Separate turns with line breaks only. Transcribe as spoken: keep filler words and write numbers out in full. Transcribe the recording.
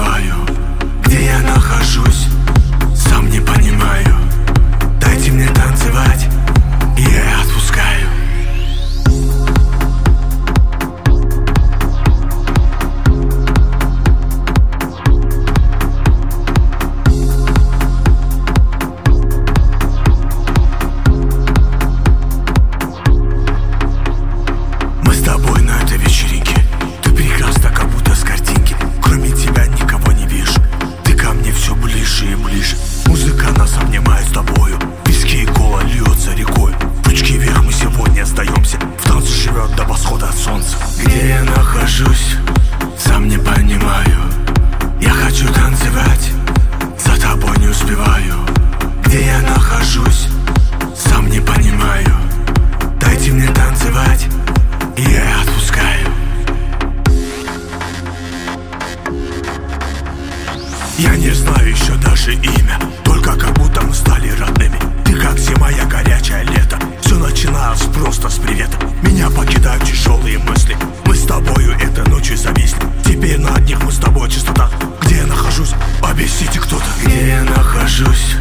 успеваю. Где я нахожусь, сам не понимаю. Дайте мне танцевать, и я отпускаю. Мы с тобой на этой вечеринке. Ты прекрасна, как будто с картинки. Кроме тебя никого не вижу. Ты ко мне все ближе и ближе. Музыка нас обнимает с тобою. Виски и кола льется рекой. Ручки вверх, мы сегодня остаемся. В танце живет до восхода солнца. Где я нахожусь, сам не понимаю. Я хочу танцевать, за тобой не успеваю. Где я нахожусь, сам не понимаю. Дайте мне танцевать, и я отпускаю. Я не знаю еще даже имя, только как будто мы стали родными. Ты как зима, я горячее лето. Все начиналось просто с привета. Меня покидают тяжелые мысли. Мы с тобою этой ночью зависли. Теперь на одних мы с тобой чистота. Где я нахожусь, объясните кто-то. Где я нахожусь,